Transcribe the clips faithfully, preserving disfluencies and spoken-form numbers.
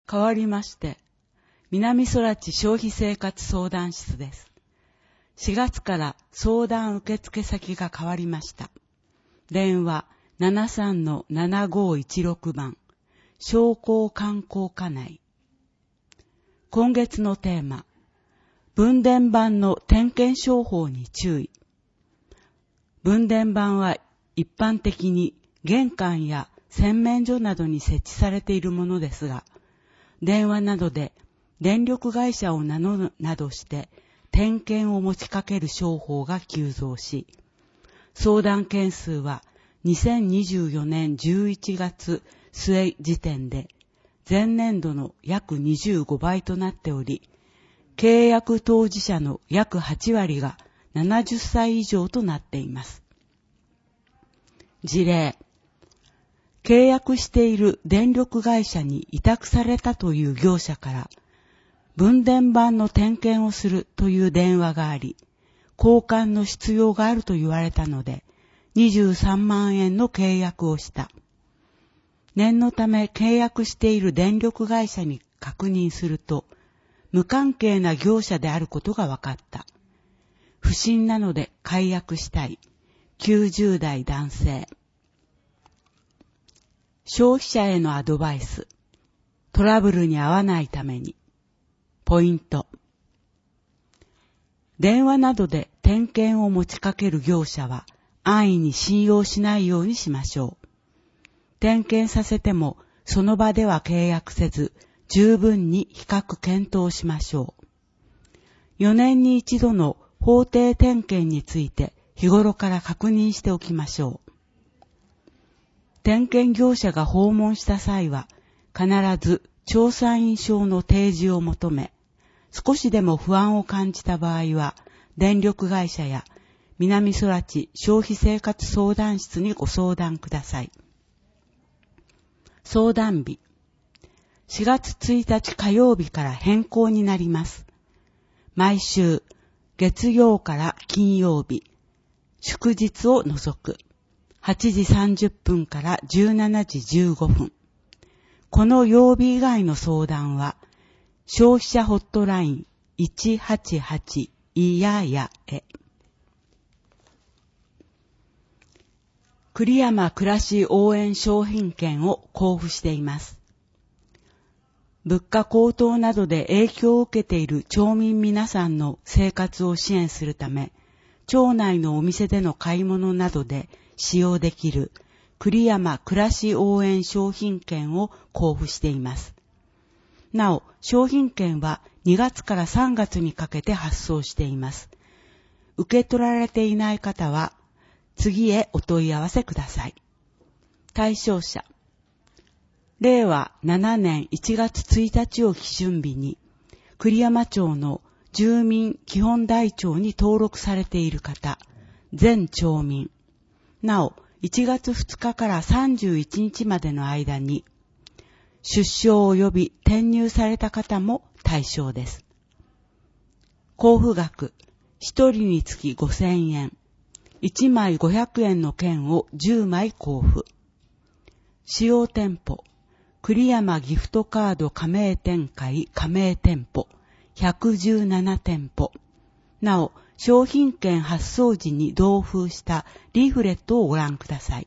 変わりまして、南空知消費生活相談室です。しがつから相談受付先が変わりました。電話 ななさんのななごいちろく 番、商工観光課内。今月のテーマ、分電盤の点検商法に注意。分電盤は一般的に玄関や洗面所などに設置されているものですが、電話などで電力会社を名乗るなどして点検を持ちかける商法が急増し、相談件数はにせんにじゅうよねんじゅういちがつ末時点で前年度の約にじゅうごばいとなっており、契約当事者の約はちわりがななじゅっさい以上となっています。事例、契約している電力会社に委託されたという業者から分電盤の点検をするという電話があり、交換の必要があると言われたのでにじゅうさんまんえんの契約をした。念のため契約している電力会社に確認すると、無関係な業者であることが分かった。不審なので解約したい。きゅうじゅうだい男性。消費者へのアドバイス。トラブルに遭わないために。ポイント。電話などで点検を持ちかける業者は安易に信用しないようにしましょう。点検させてもその場では契約せず、十分に比較検討しましょう。よねんに一度の法定点検について日頃から確認しておきましょう。点検業者が訪問した際は必ず調査員証の提示を求め、少しでも不安を感じた場合は電力会社や南空知消費生活相談室にご相談ください。相談日、しがつついたち火曜日から変更になります。毎週月曜から金曜日、祝日を除くはちじさんじゅっぷんからじゅうしちじじゅうごふん。この曜日以外の相談は消費者ホットラインいちはちはちいややへ。栗山暮らし応援商品券を交付しています。物価高騰などで影響を受けている町民皆さんの生活を支援するため、町内のお店での買い物などで使用できる栗山暮らし応援商品券を交付しています。なお、商品券はにがつからさんがつにかけて発送しています。受け取られていない方は次へお問い合わせください。対象者、れいわななねんいちがつついたちを基準日に栗山町の住民基本台帳に登録されている方、全町民。なお、いちがつふつかからさんじゅういちにちまでの間に出生及び転入された方も対象です。交付額、ひとりにつきごせんえん。いちまいごひゃくえんの券をじゅうまい交付。使用店舗、栗山ギフトカード加盟展開加盟店舗ひゃくじゅうななてんぽ。なお、商品券発送時に同封したリーフレットをご覧ください。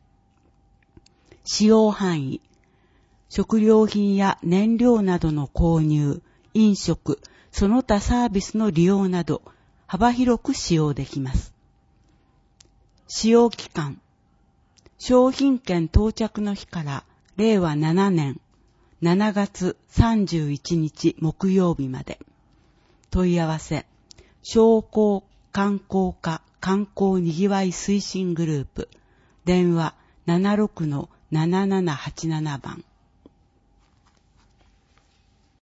使用範囲、食料品や燃料などの購入、飲食、その他サービスの利用など幅広く使用できます。使用期間、商品券到着の日かられいわななねんしちがつさんじゅういちにち木曜日まで。問い合わせ、商工観光課観光にぎわい推進グループ、電話 ななろくのななななはちなな 番。